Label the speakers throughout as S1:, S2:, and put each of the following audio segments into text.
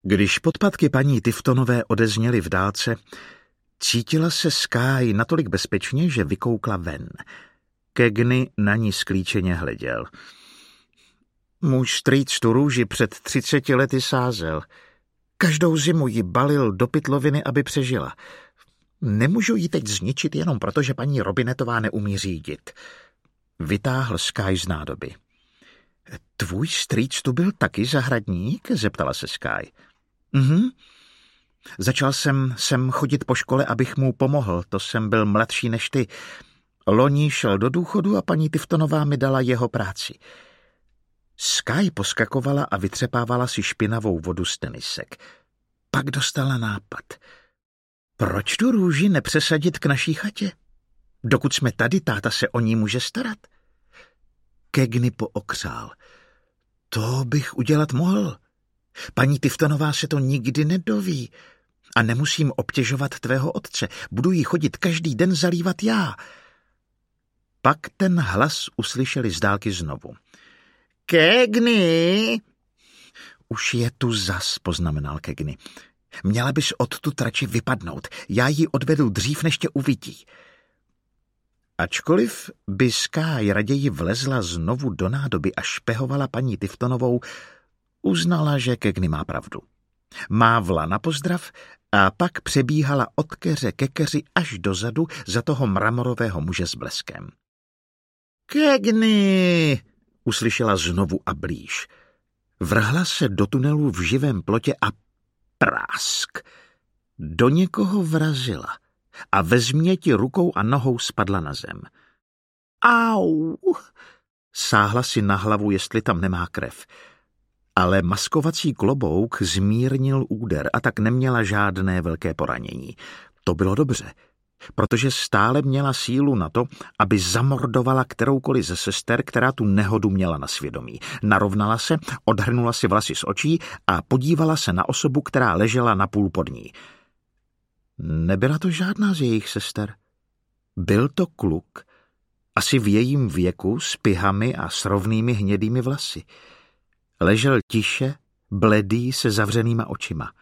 S1: Když podpatky paní Tiftonové odezněly v dálce, cítila se Skye natolik bezpečně, že vykoukla ven. Cagney na ní sklíčeně hleděl. Můj strýc tu růži před 30 lety sázel. Každou zimu ji balil do pytloviny, aby přežila. Nemůžu ji teď zničit jenom proto, že paní Robinetová neumí řídit. Vytáhl Skye z nádoby. Tvůj strýc tu byl taky zahradník? Zeptala se Skye. Začal jsem sem chodit po škole, abych mu pomohl. To jsem byl mladší než ty. Loni šel do důchodu a paní Tiftonová mi dala jeho práci. Skye poskakovala a vytřepávala si špinavou vodu z tenisek. Pak dostala nápad. Proč tu růži nepřesadit k naší chatě? Dokud jsme tady, táta se o ní může starat. Cagney pookřál. To bych udělat mohl. Paní Tiftonová se to nikdy nedoví. A nemusím obtěžovat tvého otce. Budu jí chodit každý den zalívat já. Pak ten hlas uslyšeli z dálky znovu. Cagney! Už je tu zas, poznamenal Cagney. Měla bys odtud radši vypadnout. Já ji odvedu dřív, než tě uvidí. Ačkoliv by Skye raději vlezla znovu do nádoby a špehovala paní Tiftonovou, uznala, že Cagney má pravdu. Mávla na pozdrav a pak přebíhala od keře ke keři až dozadu za toho mramorového muže s bleskem. Cagney! Uslyšela znovu a blíž. Vrhla se do tunelu v živém plotě a prásk. Do někoho vrazila a ve změti rukou a nohou spadla na zem. Au! Sáhla si na hlavu, jestli tam nemá krev. Ale maskovací klobouk zmírnil úder a tak neměla žádné velké poranění. To bylo dobře, protože stále měla sílu na to, aby zamordovala kteroukoliv ze sester, která tu nehodu měla na svědomí. Narovnala se, odhrnula si vlasy z očí a podívala se na osobu, která ležela napůl pod ní. Nebyla to žádná z jejich sester. Byl to kluk, asi v jejím věku, s pihami a s rovnými hnědými vlasy. Ležel tiše, bledý, se zavřenýma očima.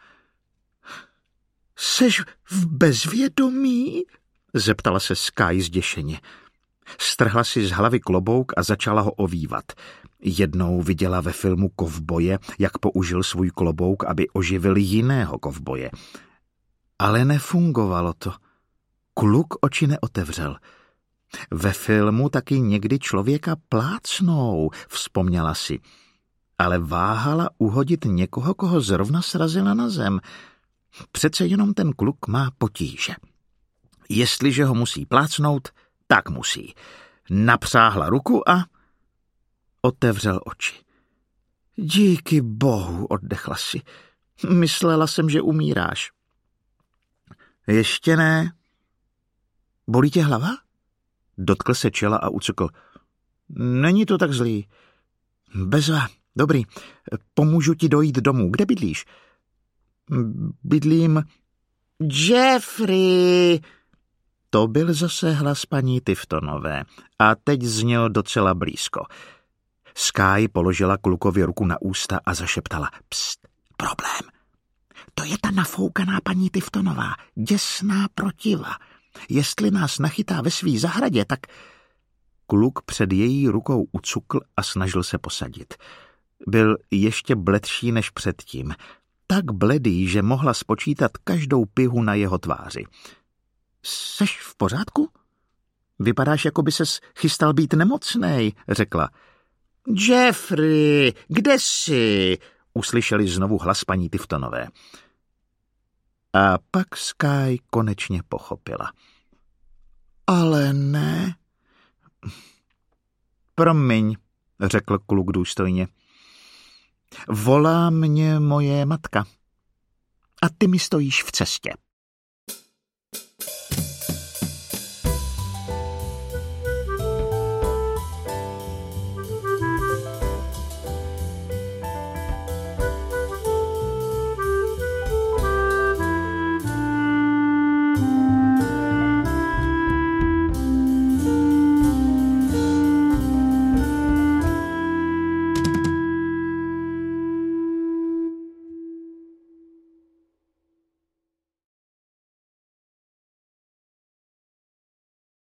S1: Seš v bezvědomí? Zeptala se Skye zděšeně. Strhla si z hlavy klobouk a začala ho ovývat. Jednou viděla ve filmu Kovboje, jak použil svůj klobouk, aby oživil jiného kovboje. Ale nefungovalo to. Kluk oči neotevřel. Ve filmu taky někdy člověka plácnou, vzpomněla si. Ale váhala uhodit někoho, koho zrovna srazila na zem. Přece jenom ten kluk má potíže. Jestliže ho musí plácnout, tak musí. Napřáhla ruku a otevřel oči. Díky bohu, oddechla si. Myslela jsem, že umíráš. Ještě ne. Bolí tě hlava? Dotkl se čela a ucukl. Není to tak zlý. Bezva, dobrý. Pomůžu ti dojít domů. Kde bydlíš? Bydlím... Jeffrey! To byl zase hlas paní Tiftonové a teď zněl docela blízko. Skye položila klukovi ruku na ústa a zašeptala. Pst, problém. To je ta nafoukaná paní Tiftonová, děsná protiva. Jestli nás nachytá ve svý zahradě, tak... Kluk před její rukou ucukl a snažil se posadit. Byl ještě bledší než předtím. Tak bledý, že mohla spočítat každou pihu na jeho tváři. Seš v pořádku? Vypadáš, jako by ses chystal být nemocnej, řekla. Jeffrey, kde jsi? Uslyšeli znovu hlas paní Tiftonové. A pak Skye konečně pochopila. Ale ne. Promiň, řekl kluk důstojně. Volá mě moje matka. A ty mi stojíš v cestě.